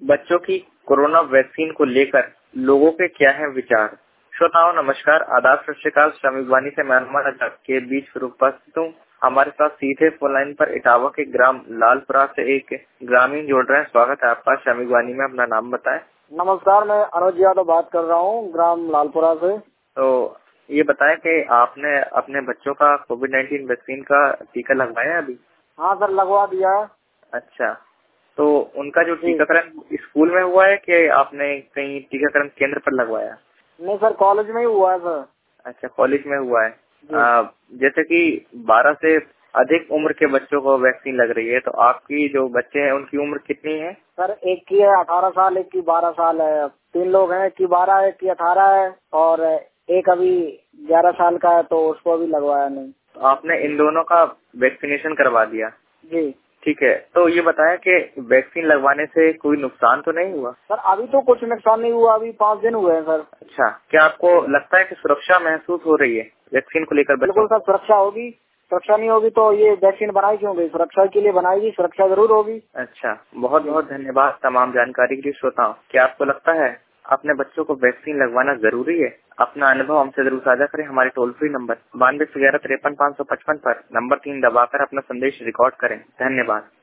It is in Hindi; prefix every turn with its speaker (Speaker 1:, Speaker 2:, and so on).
Speaker 1: बच्चों की कोरोना वैक्सीन को लेकर लोगों के क्या है विचार। श्रोताओं नमस्कार, आदाब, सत श्री अकाल। श्रमिक वाणी से मैं अनुमान के बीच फिर उपस्थित हूँ। हमारे साथ सीधे फोन लाइन पर इटावा के ग्राम लालपुरा से एक ग्रामीण जोड़ रहे हैं। स्वागत है आपका श्रमिक वाणी में, अपना नाम बताएं।
Speaker 2: नमस्कार, मैं अनुज यादव बात कर रहा हूँ ग्राम लालपुरा से।
Speaker 1: तो ये बताएं कि आपने अपने बच्चों का कोविड-19 वैक्सीन का टीका लगवाया है अभी?
Speaker 2: हाँ सर, लगवा दिया है।
Speaker 1: अच्छा, तो उनका जो टीकाकरण स्कूल में हुआ है कि आपने कहीं टीकाकरण केंद्र पर लगवाया?
Speaker 2: नहीं सर, कॉलेज में ही हुआ है सर।
Speaker 1: अच्छा, कॉलेज में हुआ है। जैसे कि 12 से अधिक उम्र के बच्चों को वैक्सीन लग रही है, तो आपकी जो बच्चे हैं उनकी उम्र कितनी है?
Speaker 2: सर एक की है 18 साल, एक की 12 साल है। 3 लोग हैं, एक की 12 है, एक की 18 है और एक अभी 11 साल का है, तो उसको अभी लगवाया नहीं।
Speaker 1: तो आपने इन दोनों का वैक्सीनेशन करवा दिया?
Speaker 2: जी
Speaker 1: ठीक है। तो ये बताया कि वैक्सीन लगवाने से कोई नुकसान तो नहीं हुआ?
Speaker 2: सर, अभी तो कुछ नुकसान नहीं हुआ, अभी 5 दिन हुए हैं सर।
Speaker 1: अच्छा, क्या आपको लगता है कि सुरक्षा महसूस हो रही है वैक्सीन को लेकर?
Speaker 2: बिल्कुल सर, सुरक्षा होगी। सुरक्षा नहीं होगी तो ये वैक्सीन बनाई क्यों गई? सुरक्षा के लिए बनाएगी, सुरक्षा जरूर होगी।
Speaker 1: अच्छा, बहुत बहुत धन्यवाद तमाम जानकारी के लिए। श्रोताओं, क्या आपको लगता है अपने बच्चों को वैक्सीन लगवाना जरूरी है? अपना अनुभव हमसे जरूर साझा करें। हमारे टोल फ्री नंबर 9211 53 555 पर नंबर 3 दबाकर अपना संदेश रिकॉर्ड करें। धन्यवाद।